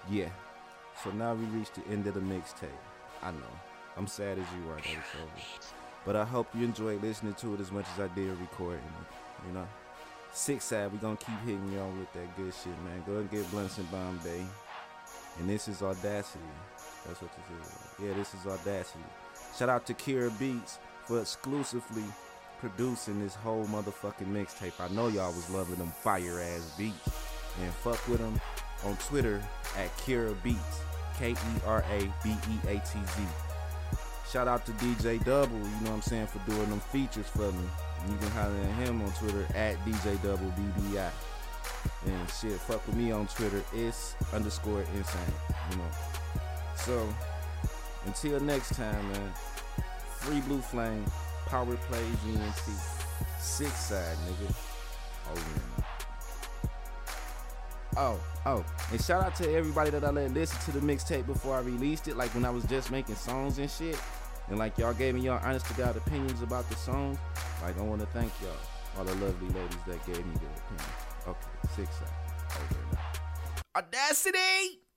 Yeah. So now we reached the end of the mixtape. I know. I'm sad as you are that it's over. But I hope you enjoyed listening to it as much as I did recording it. You know? 6 Side, we gonna keep hitting y'all with that good shit, man. Go and get Blunts in Bombay. And this is Audacity. That's what this is. Yeah, this is Audacity. Shout out to Kira Beats for exclusively producing this whole motherfucking mixtape. I know y'all was loving them fire ass beats. And fuck with them on Twitter at Kira Beats. KERABEATZ. Shout out to DJ Double, you know what I'm saying, for doing them features for me. And you can holler at him on Twitter at DJ Double BBI. And shit, fuck with me on Twitter, it's_insane, you know. So, until next time, man, Free Blue Flame, Power Plays UNT, 6 Side, nigga. Oh, and shout out to everybody that I let listen to the mixtape before I released it, like when I was just making songs and shit. And like y'all gave me y'all honest to God opinions about the songs. Like I want to thank y'all, all the lovely ladies that gave me their opinions. Okay, 6 Side, over and out. Audacity!